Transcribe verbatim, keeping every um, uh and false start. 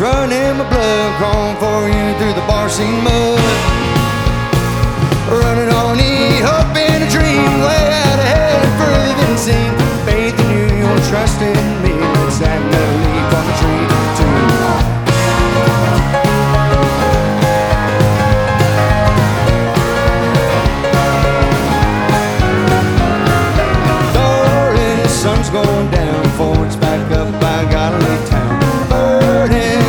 running my blood, crawling for you through the bar scene mud. Running on E, hoping